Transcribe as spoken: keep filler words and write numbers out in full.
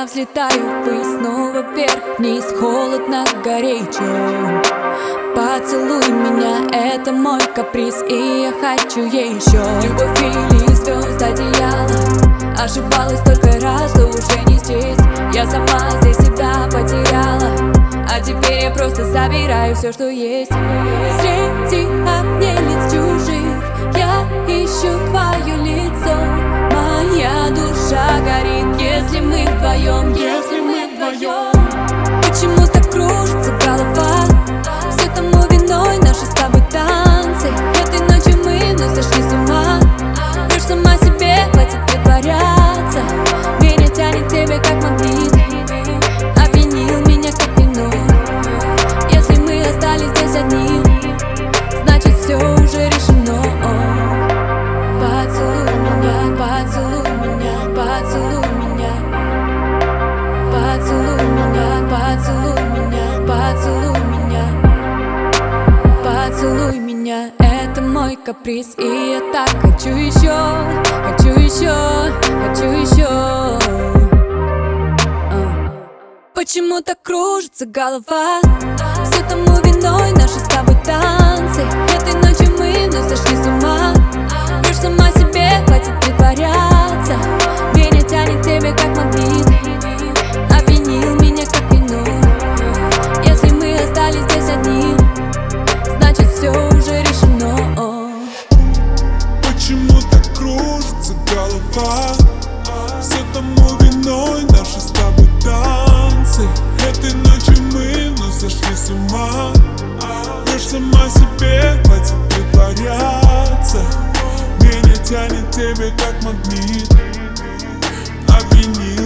Я взлетаю ввысь, снова вверх, вниз, холодно, горячо. Поцелуй меня, это мой каприз, и я хочу еще. Любовь или звезд, одеяло. Ошибалась только раз, что уже не здесь. Я сама здесь себя потеряла, а теперь я просто забираю все, что есть. Среди огней лиц чужих я ищу твое лицо. Моя душа горит, если мы вдвоем, если мы вдвоем. Почему так кружится голова? Все тому виной наши с тобой танцы. Этой ночью мы вновь сошли с ума. Ложь сама себе, хватит притворяться. Меня тянет к тебе как магнит. Опьянил меня как вино. Если мы остались здесь одни, значит все уже решено. Поцелуй меня, поцелуй меня, поцелуй меня. Поцелуй меня, поцелуй меня, поцелуй меня. Поцелуй меня, это мой каприз, и я так хочу еще, хочу еще, хочу еще. Почему так кружится голова? Все тому виной наши с тобой танцы. Этой ночью мы вновь сошли с ума. Ложь сама себе, хватит притворяться. Меня тянет к тебе как магнит. Опьянил меня как вино. Если мы остались здесь одни, значит все уже решено. Почему так кружится голова? Все тому виной наши с тобой танцы. Этой ночью мы вновь сошли с ума. Ложь сама себе, хватит притворяться. Меня тянет к тебе как магнит. Опьянил